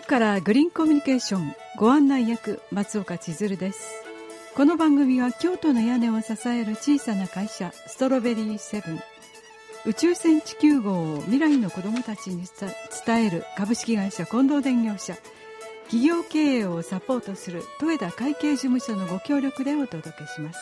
日からグリーンコミュニケーションご案内役松岡千鶴です。この番組は京都の屋根を支える小さな会社ストロベリーセブン、宇宙船地球号を未来の子どもたちに伝える株式会社近藤電業社、企業経営をサポートする豊田会計事務所のご協力でお届けします。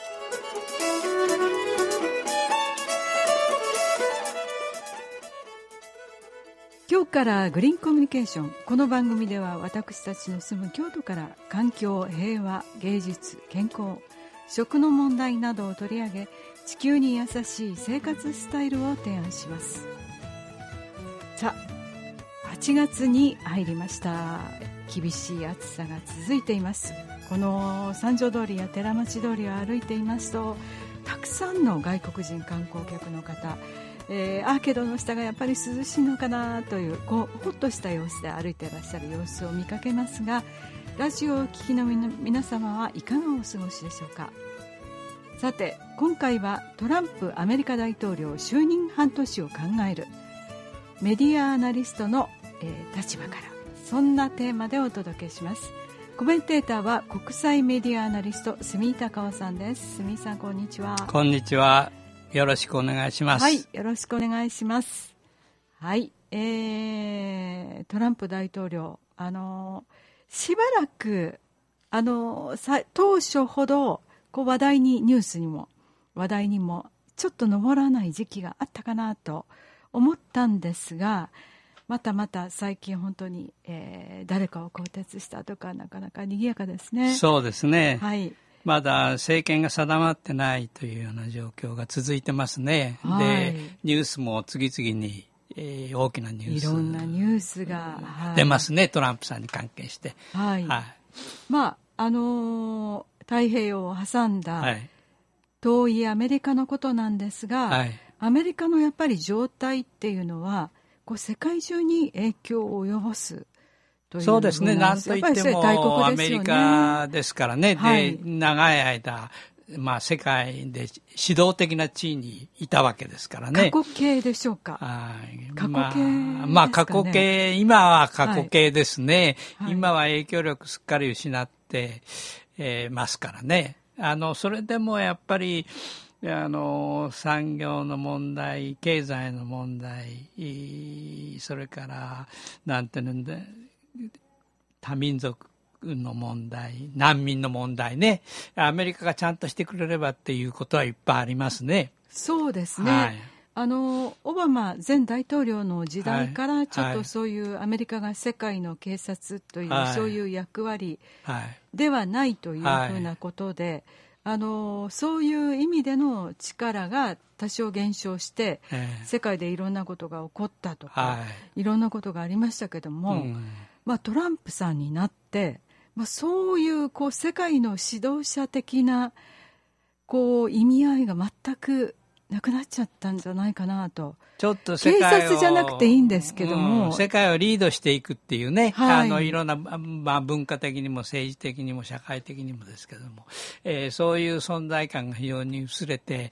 今日からグリーンコミュニケーション。この番組では私たちの住む京都から環境、平和、芸術、健康、食の問題などを取り上げ、地球に優しい生活スタイルを提案します。さあ、8月に入りました。厳しい暑さが続いています。この三条通りや寺町通りを歩いていますと、たくさんの外国人観光客の方、アーケードの下がやっぱり涼しいのかなという、ほっとした様子で歩いていらっしゃる様子を見かけますが、ラジオをお聞きの皆様はいかがお過ごしでしょうか。さて、今回はトランプアメリカ大統領就任半年を考えるメディアアナリストの、立場から、そんなテーマでお届けします。コメンテーターは国際メディアアナリスト住井隆夫さんです。住井さん、こんにちは。 こんにちは、よろしくお願いします。 はい、よろしくお願いします。はい、トランプ大統領、しばらく当初ほど話題に、ニュースにも話題にもちょっと上らない時期があったかなと思ったんですが、また最近本当に、誰かを更迭したとか、なかなか賑やかですね。 そうですね、 はい、 まだ政権が定まってないというような状況が続いてますね。 はい、 でニュースも次々に、大きなニュース、 いろんなニュースが、 出ますね、トランプさんに関係して。 はい、はい、まあ太平洋を挟んだ遠いアメリカのことなんですが、はい、アメリカのやっぱり状態っていうのは世界中に影響を及ぼすという。 そうですね、なんといってもアメリカですからね。 はい、 で長い間、世界で指導的な地位にいたわけですからね。 過去形でしょうか。過去形ですかね。 過去形、今は過去形ですね。 はい、 今は影響力すっかり失って、ますからね。それでもやっぱり産業の問題、経済の問題、それからなんていうんで、多民族の問題、難民の問題ね、アメリカがちゃんとしてくれればっていうことはいっぱいありますね。 そうですね、 はい、 オバマ前大統領の時代からちょっとそういうアメリカが世界の警察という、はい、そういう役割ではないというふうなことで、そういう意味での力が多少減少して、世界でいろんなことが起こったとか、いろんなことがありましたけども、トランプさんになって、そういう世界の指導者的な意味合いが全くなくなっちゃったんじゃないかなと。 ちょっと世界を、 警察じゃなくていいんですけども、 世界をリードしていくっていうね、 はい、 いろんな、文化的にも政治的にも社会的にもですけども、そういう存在感が非常に薄れて、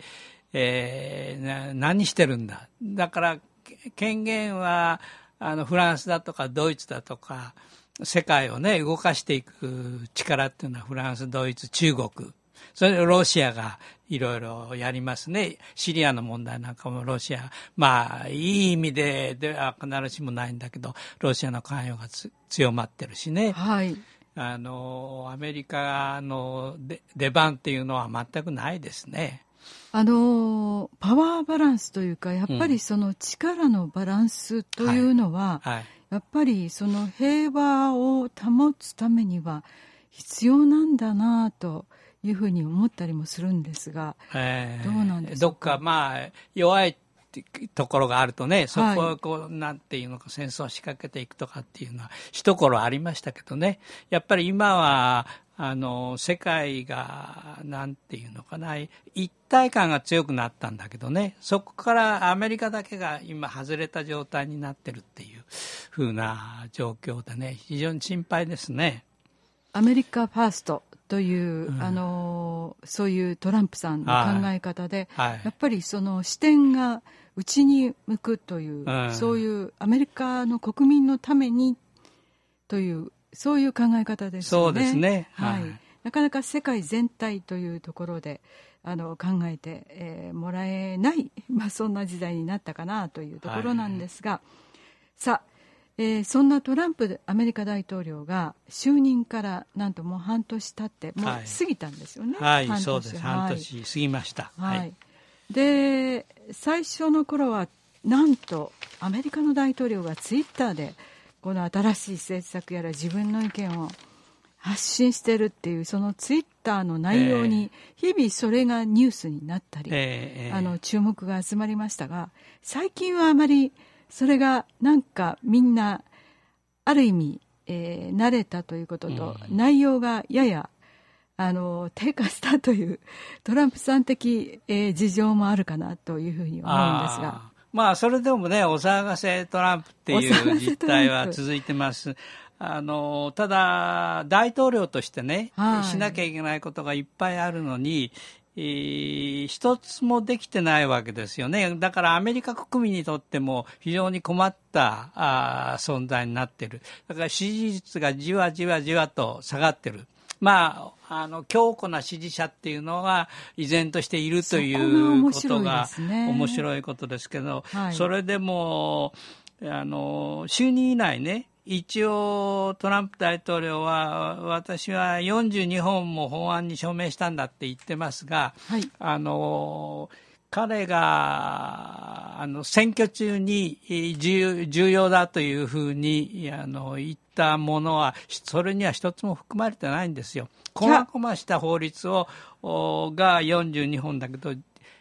何してるんだ。だから権限はフランスだとかドイツだとか世界をね動かしていく力っていうのはフランス、ドイツ、中国、それでロシアがいろいろやりますね。シリアの問題なんかもロシア、いい意味では必ずしもないんだけど、ロシアの関与が強まってるしね。 はい、 アメリカの出番っていうのは全くないですね。 パワーバランスというか、やっぱりその力のバランスというのは、やっぱりその平和を保つためには必要なんだなというふうに思ったりもするんですが、どうなんでしょうか。 どっか弱いところがあるとね、そこをなんていうのか、戦争を仕掛けていくとかっていうのは一頃ありましたけどね、やっぱり今は世界がなんていうのかな、一体感が強くなったんだけどね、そこからアメリカだけが今外れた状態になってるっていう風な状況でね、非常に心配ですね。 アメリカファーストという、そういうトランプさんの考え方で、やっぱりその視点が内に向くという、そういうアメリカの国民のためにという、そういう考え方ですよね。 そうですね、 はい。なかなか世界全体というところで考えて、もらえない、そんな時代になったかなというところなんですが、さあ、そんなトランプアメリカ大統領が就任からなんともう半年経ってもう過ぎたんですよね。 そうです、半年過ぎました。 で最初の頃はなんとアメリカの大統領がツイッターでこの新しい政策やら自分の意見を発信してるっていう、そのツイッターの内容に日々それがニュースになったり、注目が集まりましたが、最近はあまりそれがなんかみんなある意味、慣れたということと、内容がやや低下したというトランプさん的、事情もあるかなというふうに思うんですが、 それでもね、お騒がせトランプっていう実態は続いてます。ただ大統領としてね、しなきゃいけないことがいっぱいあるのに、一つもできてないわけですよね。だからアメリカ国民にとっても非常に困った存在になっている。だから支持率がじわじわじわと下がっている。強固な支持者っていうのは依然としているということが面白いことですけど、それでも就任以来ね、一応トランプ大統領は私は42本も法案に署名したんだって言ってますが、彼が選挙中に重要だというふうに言ったものはそれには一つも含まれてないんですよ。こまごました法律が42本だけど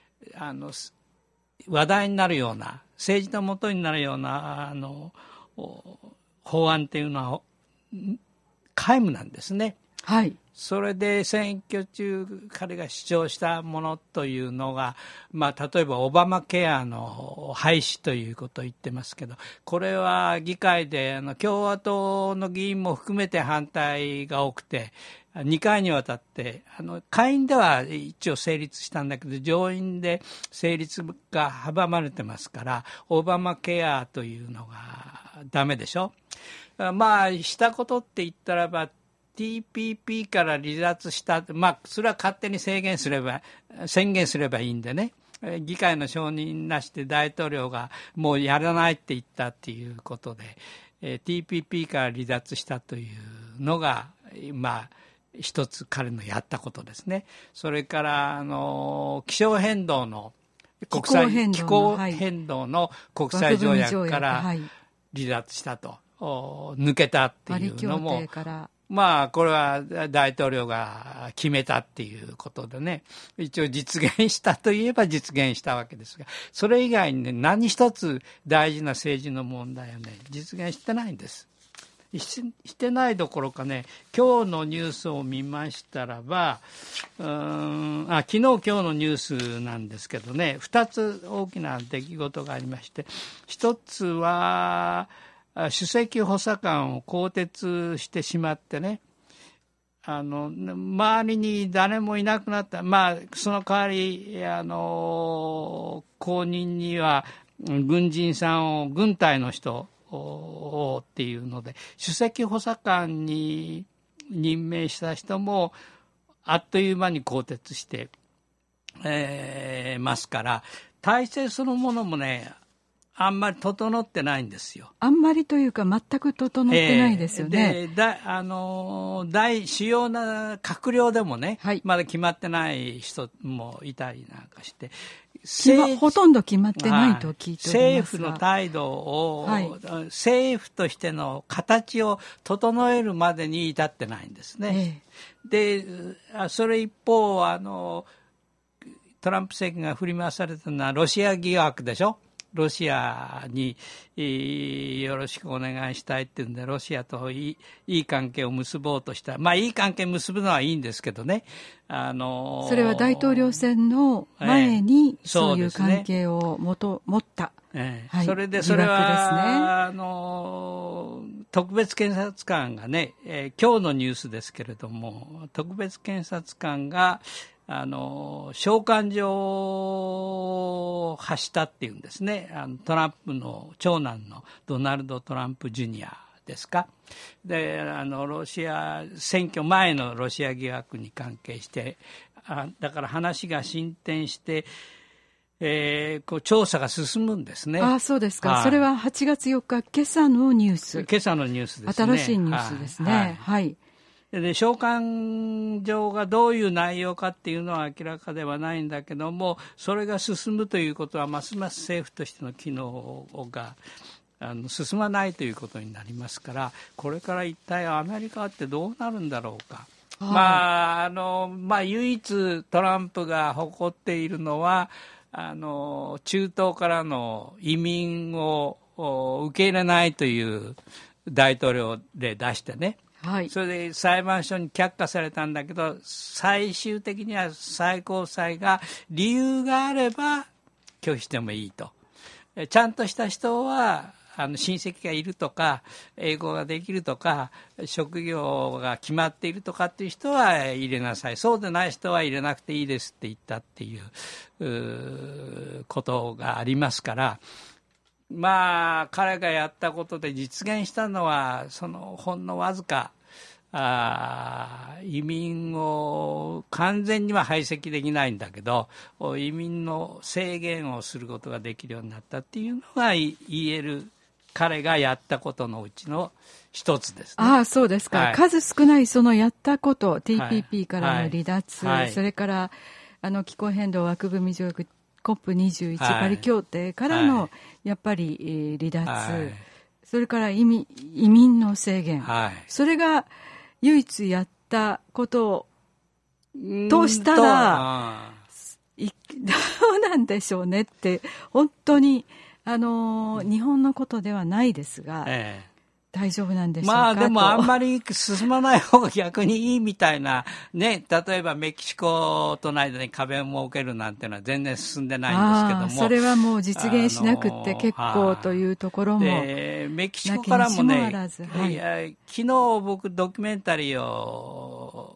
話題になるような、政治のもとになるような法案っていうのは皆無なんですね。それで選挙中彼が主張したものというのが、例えばオバマケアの廃止ということを言ってますけど、これは議会で共和党の議員も含めて反対が多くて、2回にわたって下院では一応成立したんだけど上院で成立が阻まれてますから、オバマケアというのがダメでしょ。したことって言ったらばTPP から離脱した、それは勝手に宣言すればいいんでね、議会の承認なしで大統領がもうやらないって言ったっていうことで、TPP から離脱したというのが一つ彼のやったことですね。それから気候変動の国際条約から離脱したと、抜けたっていうのもこれは大統領が決めたっていうことでね、一応実現したといえば実現したわけですが、それ以外にね、何一つ大事な政治の問題をね実現してないんです。してないどころかね、今日のニュースを見ましたらば、昨日今日のニュースなんですけどね、2つ大きな出来事がありまして、1つは首席補佐官を更迭してしまってね、周りに誰もいなくなった。その代わり後任には軍人さんを、軍隊の人っていうので首席補佐官に任命した人もあっという間に更迭して、ますから、体制そのものもねあんまり整ってないんですよ。 あんまりというか全く整ってないですよね。 主要な閣僚でもね、まだ決まってない人もいたりなんかして、 ほとんど決まってないと聞いておりますが、 政府の態度を、政府としての形を整えるまでに至ってないんですね。でそれ一方トランプ政権が振り回されたのはロシア疑惑でしょ。ロシアによろしくお願いしたいっていうんで、ロシアといい関係を結ぼうとした。いい関係結ぶのはいいんですけどね。 それは大統領選の前にそういう関係を持った。 それでそれは、特別検察官がね、今日のニュースですけれども、特別検察官が召喚状を発したっていうんですね。トランプの長男のドナルド・トランプ・ジュニアっですか。で、ロシア選挙前のロシア疑惑に関係してだから話が進展してこう調査が進むんですね。 ああ、そうですか、はい、それは8月4日今朝のニュース。 今朝のニュースですね。 新しいニュースですね。はい、はい。 で召喚状がどういう内容かっていうのは明らかではないんだけども、それが進むということはますます政府としての機能が進まないということになりますから、これから一体アメリカってどうなるんだろうか。はい、唯一トランプが誇っているのは中東からの移民を受け入れないという大統領令出してね、はい、それで裁判所に却下されたんだけど、最終的には最高裁が理由があれば拒否してもいいと。ちゃんとした人は親戚がいるとか英語ができるとか職業が決まっているとかっていう人は入れなさい、そうでない人は入れなくていいですって言ったっていうことがありますから、彼がやったことで実現したのはそのほんのわずか移民を完全には排斥できないんだけど移民の制限をすることができるようになったっていうのが言える彼がやったことのうちの一つですね。 ああ、そうですか、はい、数少ないそのやったこと、 TPP からの離脱、はいはい、それから気候変動枠組条約 COP21 パリ協定からの、やっぱり、離脱、それから移民の制限、それが唯一やったこととしたらどうなんでしょうねって、本当に日本のことではないですが、大丈夫なんでしょうか。 でもあんまり進まない方が逆にいいみたいなね、例えばメキシコとの間に壁を設けるなんていうのは全然進んでないんですけども、 それはもう実現しなくって結構というところもメキシコからもね、昨日僕ドキュメンタリーを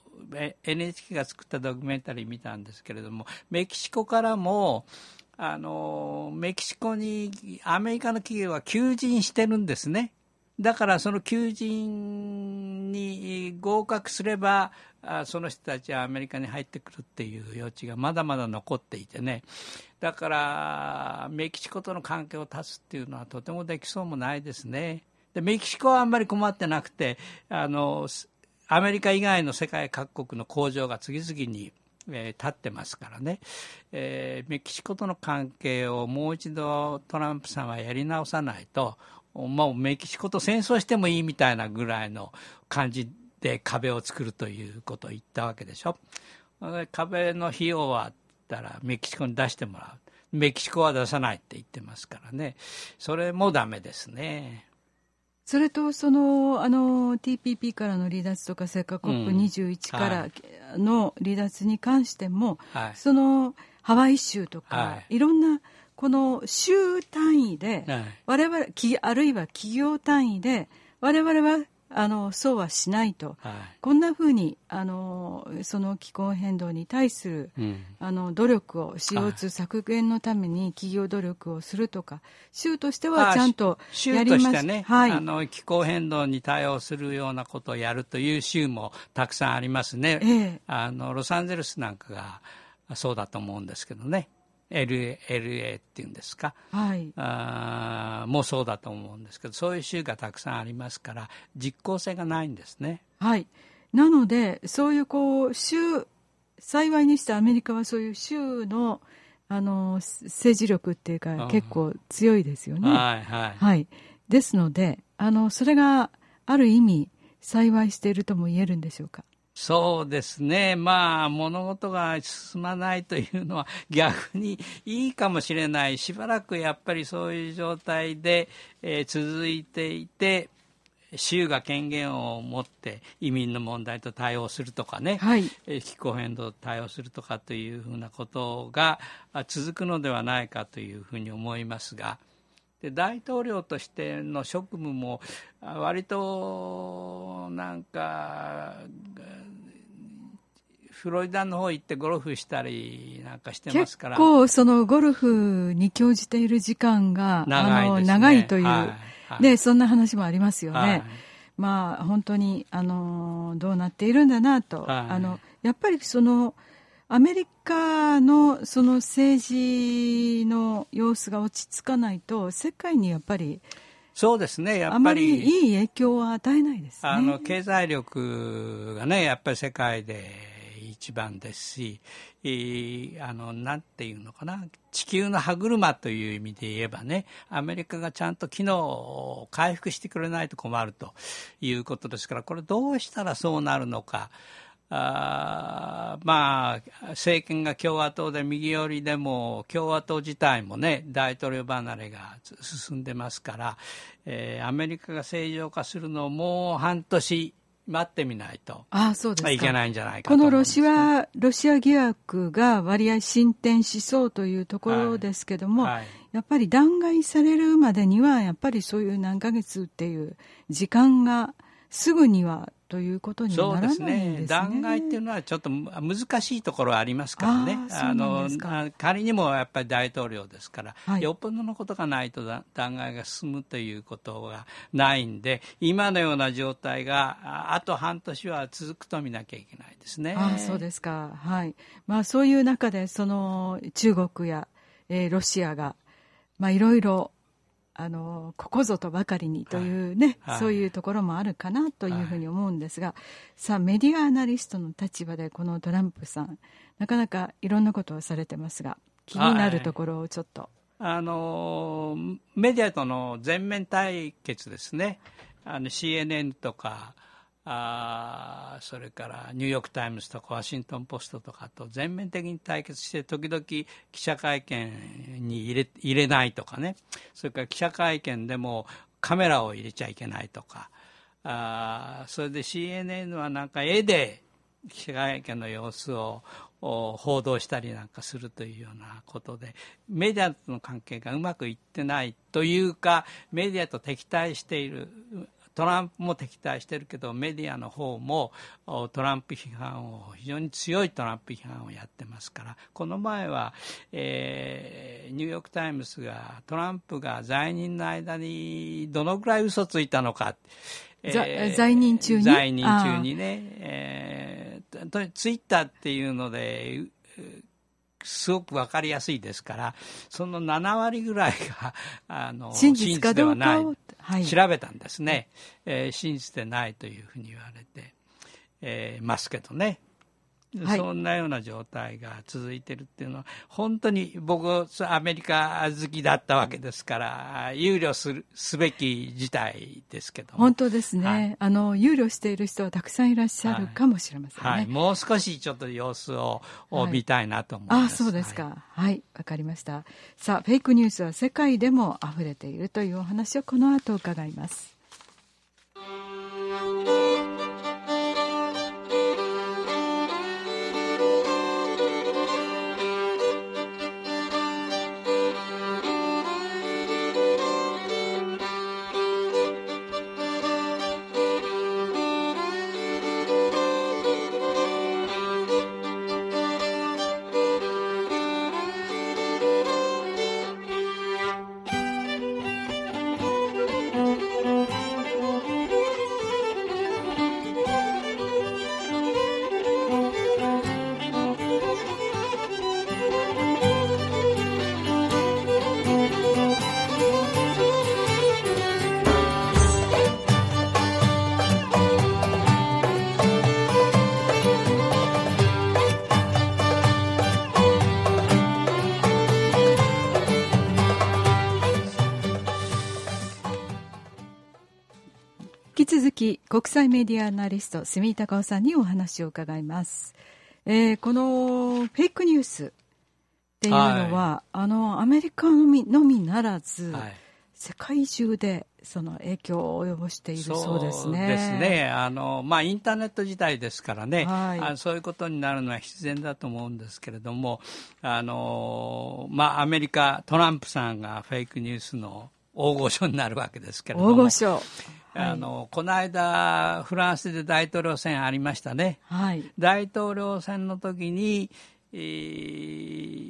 NHK が作ったドキュメンタリー見たんですけれども、メキシコからもメキシコにアメリカの企業は求人してるんですね。だからその求人に合格すればその人たちはアメリカに入ってくるっていう余地がまだまだ残っていてね、だからメキシコとの関係を断つっていうのはとてもできそうもないですね。でメキシコはあんまり困ってなくてアメリカ以外の世界各国の工場が次々に立ってますからね、メキシコとの関係をもう一度トランプさんはやり直さないと、もうメキシコと戦争してもいいみたいなぐらいの感じで壁を作るということを言ったわけでしょ。壁の費用はったらメキシコに出してもらう、メキシコは出さないって言ってますからね、それもダメですね。 それとそのTPP からの離脱とかそれから COP21 からの離脱に関しても、そのハワイ州とか、いろんなこの州単位で、我々あるいは企業単位で我々はそうはしないと、こんなふうにその気候変動に対する、努力を CO2 削減のために企業努力をするとか、州としてはちゃんとやります。 州としてね、気候変動に対応するようなことをやるという州もたくさんありますね。ロサンゼルスなんかがそうだと思うんですけどね。LA っていうんですか、もうそうだと思うんですけど、そういう州がたくさんありますから実効性がないんですね。 なのでそういう州、幸いにしてアメリカはそういう州の政治力っていうか結構強いですよね。ですのでそれがある意味幸いしているとも言えるんでしょうか。 そうですね、物事が進まないというのは逆にいいかもしれない。しばらくやっぱりそういう状態で、続いていて、州が権限を持って移民の問題と対応するとかね、気候変動と対応するとかというふうなことが続くのではないかというふうに思いますが、で大統領としての職務も割となんかフロリダの方行ってゴルフしたりなんかしてますから、 結構そのゴルフに興じている時間が長いという、 でそんな話もありますよね。 はい、 まあ本当にどうなっているんだなと、 はい、 やっぱりそのアメリカのその政治の様子が落ち着かないと世界にやっぱりそうですね、やっあまぱりりいい影響は与えないですね。 経済力がね、やっぱり世界で一番ですし、なんていうのかな、地球の歯車という意味で言えばね、アメリカがちゃんと機能を回復してくれないと困るということですから、これどうしたらそうなるのか。まあ政権が共和党で右寄りでも共和党自体もね大統領離れが進んでますから、アメリカが正常化するのをもう半年待ってみないといけないんじゃないかと思うんですね。 このロシア疑惑が割合進展しそうというところですけども、 はいはい、 やっぱり弾劾されるまでにはやっぱりそういう何ヶ月っていう時間がすぐにはということにならないんですね。 そうですね。弾劾っていうのはちょっと難しいところはありますからね。仮にもやっぱり大統領ですから、はい、よっぽどのことがないと弾劾が進むということがないんで、今のような状態があと半年は続くと見なきゃいけないですね。 そうですか。はい。まあそういう中でその中国や、ロシアがまあいろいろここぞとばかりにというね、はい、そういうところもあるかなというふうに思うんですが、はい、さあメディアアナリストの立場でこのトランプさんなかなかいろんなことをされてますが気になるところをちょっと、 メディアとの全面対決ですね。CNN とかそれからニューヨークタイムズとかワシントンポストとかと全面的に対決して時々記者会見に入れないとかね、それから記者会見でもカメラを入れちゃいけないとか、それで CNN はなんか絵で記者会見の様子を報道したりなんかするというようなことでメディアとの関係がうまくいってないというか、メディアと敵対している。トランプも敵対してるけどメディアの方もトランプ批判を非常に強いトランプ批判をやってますから、この前は、ニューヨークタイムズがトランプが在任の間にどのぐらい嘘ついたのか、 在任中にね、ツイッターっていうのですごく分かりやすいですから、その7割ぐらいが真実ではない、はい、調べたんですね、真実でないというふうに言われて、ますけどね、はい、そんなような状態が続いているっていうのは本当に僕アメリカ好きだったわけですから憂慮すべき事態ですけども。 本当ですね、はい、憂慮している人はたくさんいらっしゃるかもしれませんね、 はいはい、もう少しちょっと様子を見たいなと思います。 そうですか。はい、わかりました。さあフェイクニュースは世界でもあふれているというお話をこの後伺います。引き続き国際メディアアナリスト住井孝夫さんにお話を伺います。このフェイクニュースっていうのは、はい、アメリカのみならず、はい、世界中でその影響を及ぼしているそうですね。 そうですね。インターネット時代ですからね、はい、そういうことになるのは必然だと思うんですけれども、アメリカトランプさんがフェイクニュースの大御所になるわけですけれども、 大御所、 この間フランスで大統領選ありましたね、はい、大統領選の時に、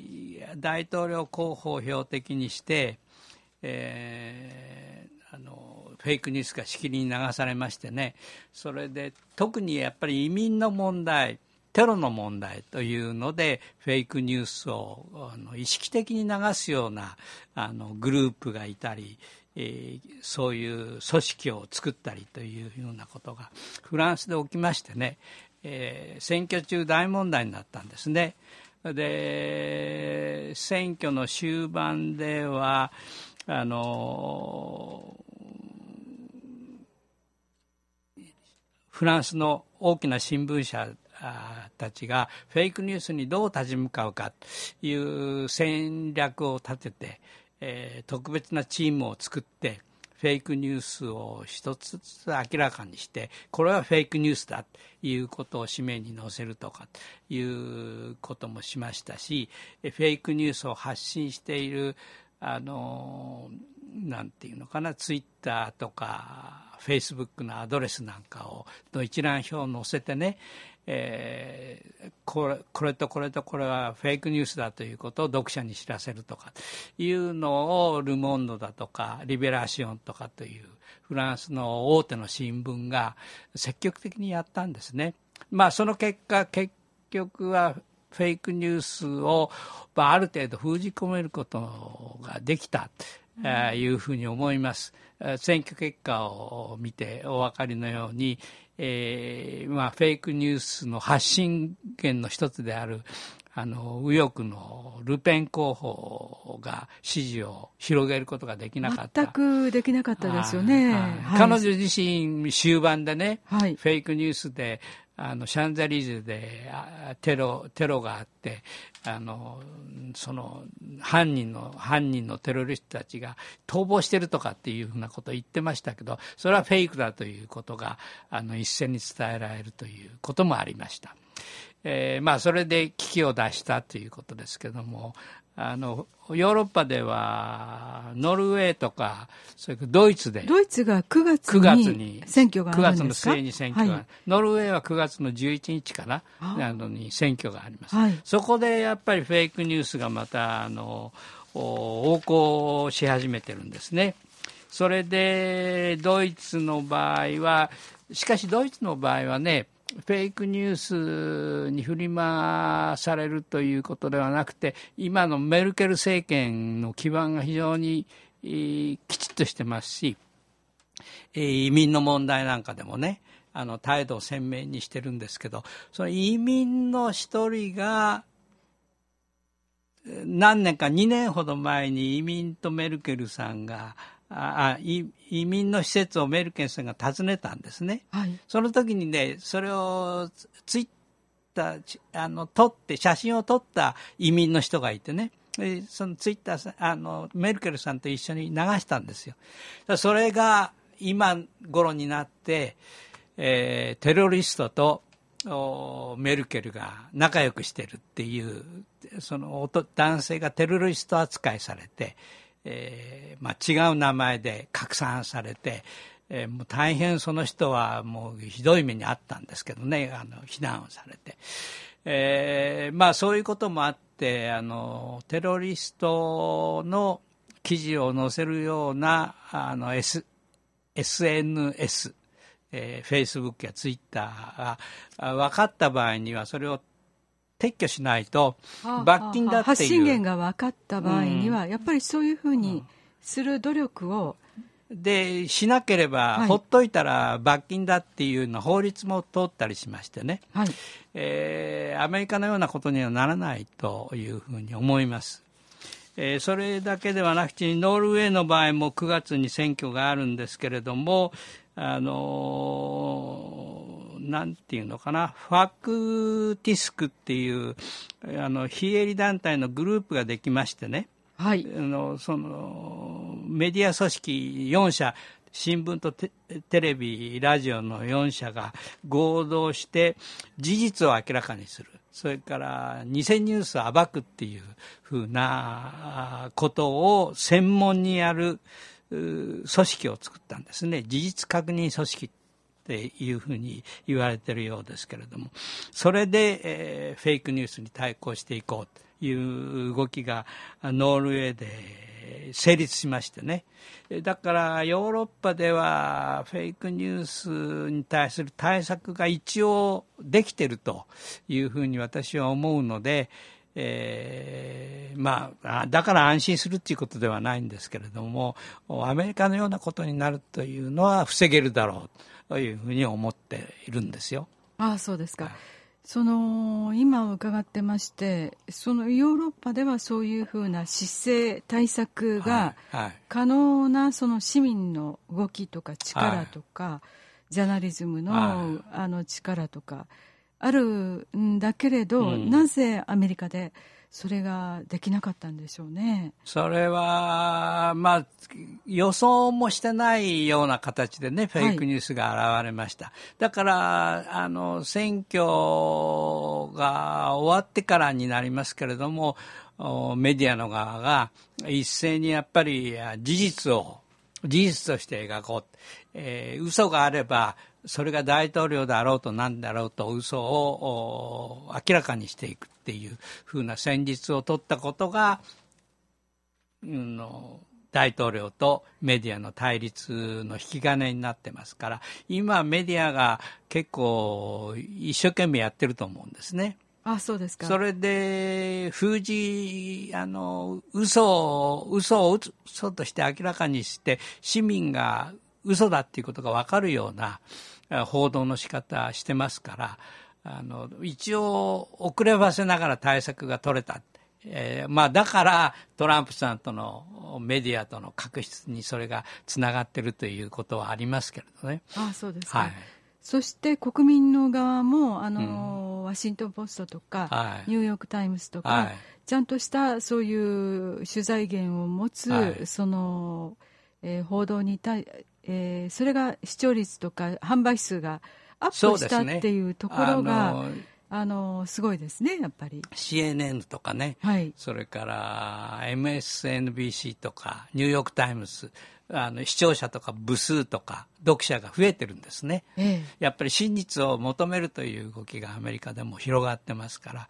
大統領候補を標的にして、 フェイクニュースがしきりに流されましてね、それで特にやっぱり移民の問題、テロの問題というのでフェイクニュースを意識的に流すようなグループがいたり、そういう組織を作ったりというようなことがフランスで起きましてね、選挙中大問題になったんですね。で選挙の終盤ではフランスの大きな新聞社たちがフェイクニュースにどう立ち向かうかという戦略を立てて、特別なチームを作ってフェイクニュースを一つずつ明らかにして、これはフェイクニュースだということを紙面に載せるとかということもしましたし、フェイクニュースを発信しているなんていうのかな、ツイッターとかフェイスブックのアドレスなんかの一覧表を載せてね、これとこれとこれはフェイクニュースだということを読者に知らせるとかいうのをル・モンドだとかリベラシオンとかというフランスの大手の新聞が積極的にやったんですね。その結果、結局はフェイクニュースをある程度封じ込めることができたというふうに思います。選挙結果を見てお分かりのように、フェイクニュースの発信源の一つである右翼のルペン候補が支持を広げることができなかった。 全くできなかったですよね。 彼女自身終盤でね、フェイクニュースでシャンゼリゼでテロがあって、その犯人のテロリストたちが逃亡してるとかっていうふうなことを言ってましたけど、それはフェイクだということが一斉に伝えられるということもありました。それで危機を脱したということですけども、ヨーロッパではノルウェーとかそれからドイツが 9月に選挙があるんですか。9月の末に選挙が、 ノルウェーは9月の11日かなに選挙があります。そこでやっぱりフェイクニュースがまた横行し始めてるんですね。それでドイツの場合はね、フェイクニュースに振り回されるということではなくて、今のメルケル政権の基盤が非常にきちっとしてますし、移民の問題なんかでもね、態度を鮮明にしてるんですけど、その移民の一人が2年ほど前に移民とメルケルさんが移民の施設をメルケルさんが訪ねたんですね。その時にね、それをツイッター撮って写真を撮った移民の人がいてね、そのツイッターメルケルさんと一緒に流したんですよ。それが今頃になって、テロリストとメルケルが仲良くしてるっていう、その男性がテロリスト扱いされて、違う名前で拡散されて、もう大変その人はもうひどい目にあったんですけどね、非難をされて、そういうこともあってテロリストの記事を載せるようなSNS、Facebook や Twitter が分かった場合にはそれを撤去しないと罰金だっていう発信源が分かった場合には、やっぱりそういうふうにする努力をしなければ、ほっといたら罰金だっていうような法律も通ったりしましてね、アメリカのようなことにはならないというふうに思います。それだけではなくてノルウェーの場合も9月に選挙があるんですけれども、なんていうのかな、ファクティスクっていう非営利団体のグループができましてね、そのメディア組織4社、新聞とテレビ、ラジオの4社が合同して事実を明らかにする、それから偽ニュースを暴くっていうふうなことを専門にやる組織を作ったんですね。事実確認組織っていうふうに言われているようですけれども、それで、フェイクニュースに対抗していこうという動きがノルウェーで成立しましてね。だからヨーロッパではフェイクニュースに対する対策が一応できているというふうに私は思うので、だから安心するということではないんですけれども、アメリカのようなことになるというのは防げるだろうというふうに思っているんですよ。 ああ、そうですか。今伺ってまして、ヨーロッパではそういうふうな施政対策が可能な市民の動きとか力とか、ジャーナリズムの力とかあるんだけれど、なぜアメリカでそれができなかったんでしょうね。 それは、予想もしてないような形でね、フェイクニュースが現れました。だから、選挙が終わってからになりますけれども、メディアの側が一斉にやっぱり事実として描こう。嘘があれば、それが大統領だろうと何だろうと嘘を明らかにしていくっていうふうな戦術を取ったことが、大統領とメディアの対立の引き金になってますから、今メディアが結構一生懸命やってると思うんですね。 あ、そうですか。 それで嘘を嘘として明らかにして市民が嘘だっていうことが分かるような報道の仕方してますから、一応遅ればせながら対策が取れた。だからトランプさんとのメディアとの確執にそれがつながってるということはありますけれどね。 あ、そうですか。そして国民の側もワシントンポストとか、ニューヨークタイムズとか、ちゃんとしたそういう取材源を持つ、報道にそれが視聴率とか販売数がアップしたっていうところが、すごいですね、やっぱり。 CNN とかね、それから MSNBC とかニューヨークタイムズ、視聴者とか部数とか読者が増えてるんですね。やっぱり真実を求めるという動きがアメリカでも広がってますから、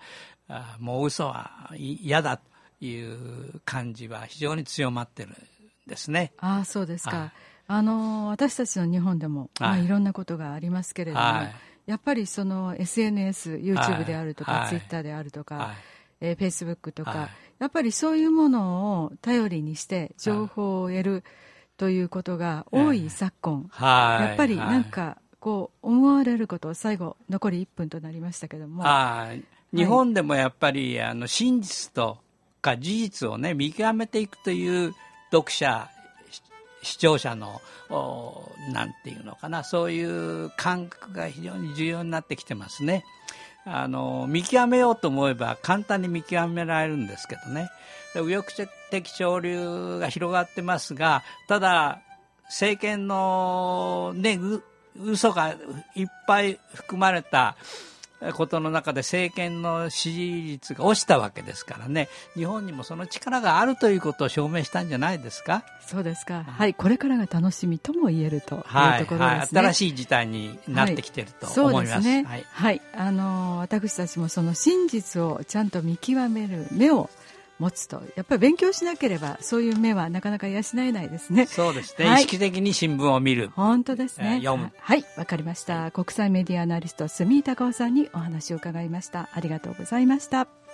もう嘘は嫌だという感じは非常に強まってるんですね。 あ、そうですか。私たちの日本でも、いろんなことがありますけれども、やっぱりSNS、YouTube であるとか、Twitter であるとか、Facebook とか、やっぱりそういうものを頼りにして情報を得るということが多い昨今、やっぱりなんかこう思われることを最後残り1分となりましたけども、 日本でもやっぱり真実とか事実をね見極めていくという読者視聴者のなんていうのかな、そういう感覚が非常に重要になってきてますね。見極めようと思えば簡単に見極められるんですけどね。右翼的潮流が広がってますが、ただ政権のね嘘がいっぱい含まれたことの中で政権の支持率が落ちたわけですからね、日本にもその力があるということを証明したんじゃないですか。 そうですか。これからが楽しみとも言えるというところですね。 新しい時代になってきていると思います。 そうですね。私たちもその真実をちゃんと見極める目を持つと、やっぱり勉強しなければそういう目はなかなか養えないですね。 そうですね、意識的に新聞を見る、 本当ですね、 読む。 わかりました。国際メディアアナリスト住井孝夫さんにお話を伺いました。ありがとうございました。